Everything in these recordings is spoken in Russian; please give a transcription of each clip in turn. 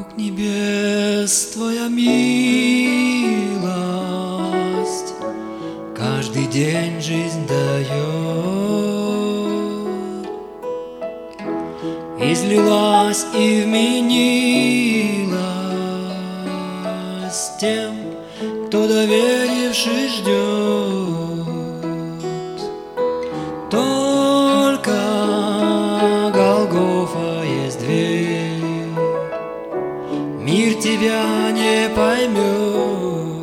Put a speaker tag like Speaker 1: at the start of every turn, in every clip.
Speaker 1: Бог небес, Твоя милость каждый день жизнь дает. Излилась и вменилась тем, кто, доверившись, ждет. Только Голгофа есть дверь, мир тебя не поймет.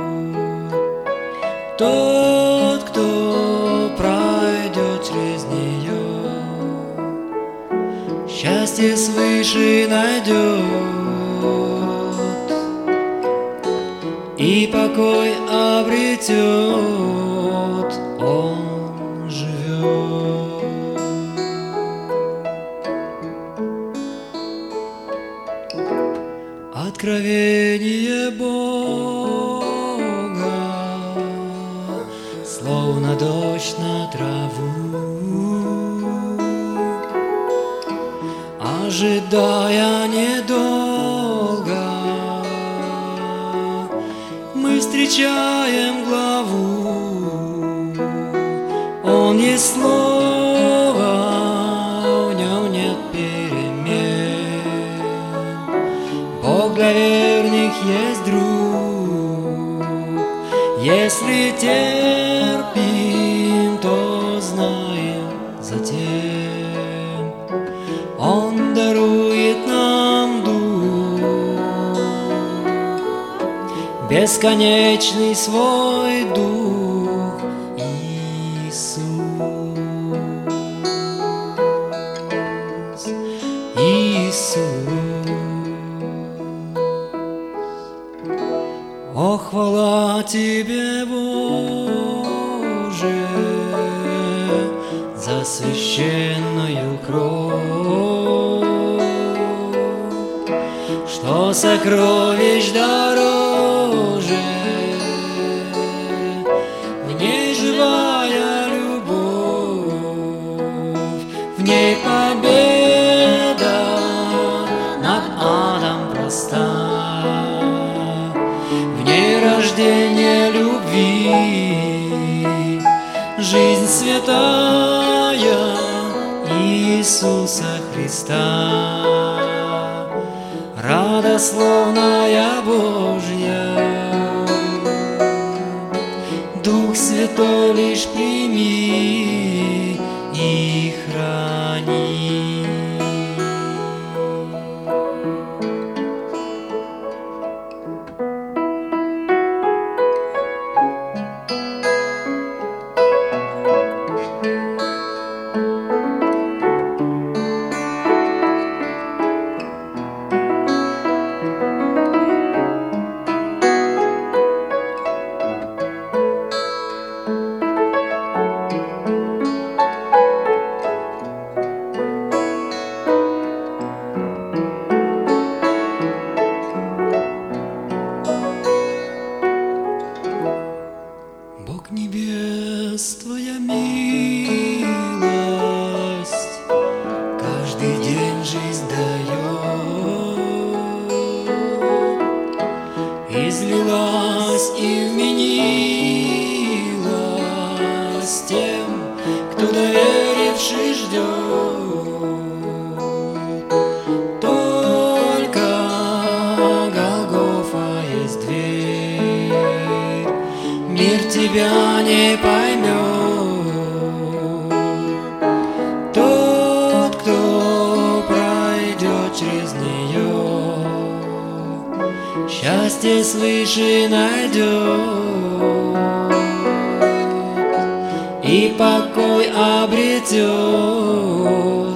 Speaker 1: Тот, кто пройдет через нее, счастье свыше найдет и покой обретет. Он живет. Откровение Бога, словно дождь на траву, ожидая недолго, мы встречаем главу. Он есть слово, в нем нет перемен. Бог для верных есть друг. Если терпим, то знаем затем, Он дарует нам дух, бесконечный свой дух Иисус. Иисус. О, хвала Тебе, Боже, за священную кровь, что сокровищ дороже. В ней живая любовь, в ней победа над адом проста, в ней рождение любви, жизнь святая Иисуса Христа, радословная Божья. Дух Святой лишь прими и храни. Бог небес, Твоя милость каждый день жизнь дает. Излилась и вменилась тем, кто, доверившись, ждет. Только Голгофа есть дверь, мир тебя не поймет. Тот, кто пройдет через нее, счастье свыше найдет и покой обретет.